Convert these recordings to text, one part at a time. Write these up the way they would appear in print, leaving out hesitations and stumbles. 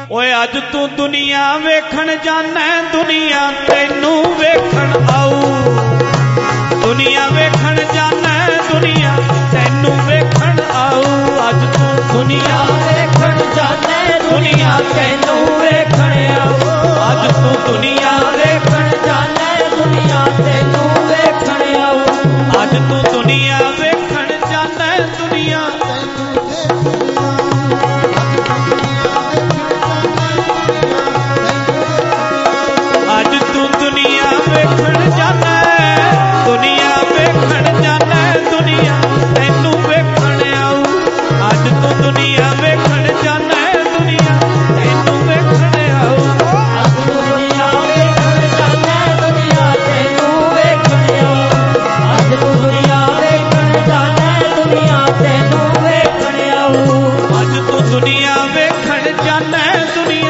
ओए अज तू दुनिया वेखण जाना, दुनिया तैनू वेखण आऊ। दुनिया वेखण जाना, दुनिया तैनू वेखण आऊ। अज तू दुनिया वेखण जाना, दुनिया तैनू वेखण आऊ। अज तू दुनिया वेखण जाना, दुनिया तैनू वेखण आऊ। अज तू दुनिया वेखण जाना, दुनिया अज तू दुनिया वेखण जाना, दुनिया वेखण जाना, दुनिया तैनू वेखण आऊ। अज तू दुनिया वेखण जाना, दुनिया तैनू वेखण आऊ। अज तू दुनिया वेखण जाना, दुनिया तैनू वेखण आऊ। अज तू दुनिया वेखण जाना, दुनिया तैनू वेखण आऊ। अज तू दुनिया वेखण जाना, दुनिया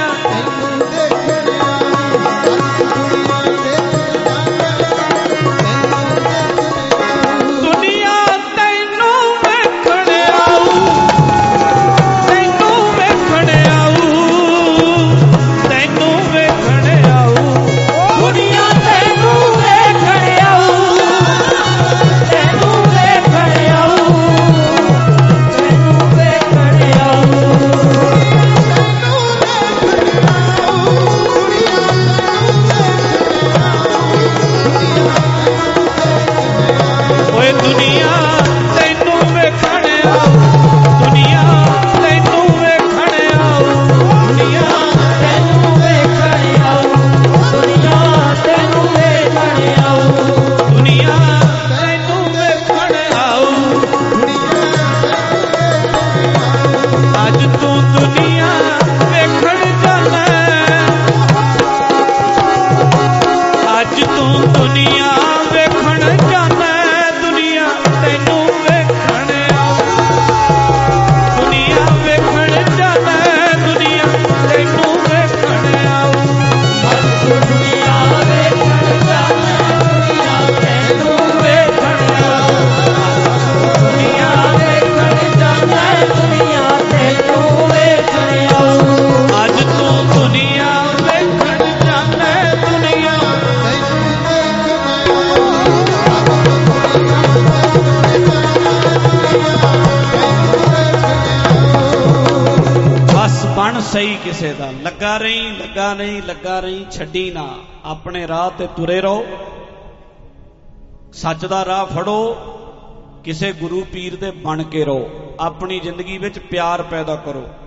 दुनिया तैनू वेखण आऊ। तैनू वेखण आऊ, तैनू वेखण आऊ। दुनिया तैनू वेखण आऊ, तैनू वेखण आऊ, तैनू वेखण आऊ। ओए दुनिया तैनू वेखण आऊ, दुनिया तैनू वेखण आऊ। दुनिया तैनू वेखण आऊ, दुनिया तैनू वेखण आऊ। दुनिया तैनू वेखण आऊ। अज तू दुनिया वेखण जाना, अज तू दुनिया वेखण जाना, दुनिया तैनू वेखण आऊ। दुनिया वेखण जाना, दुनिया तैनू वेखण आऊ। अज तू दुनिया वेखण जाना, दुनिया तैनू वेखण आऊ। दुनिया वेखण जाना, दुनिया तैनू वेखण आऊ। अज तू दुनिया वेखण जाना, दुनिया बस बन सही किसे दा। लगा रही, लगा नहीं, लगा रही, छड्डी ना। अपने राह ते तुरे रहो, सच दा राह फड़ो, किसे गुरु पीर दे बन के रहो। अपनी जिंदगी विच प्यार पैदा करो।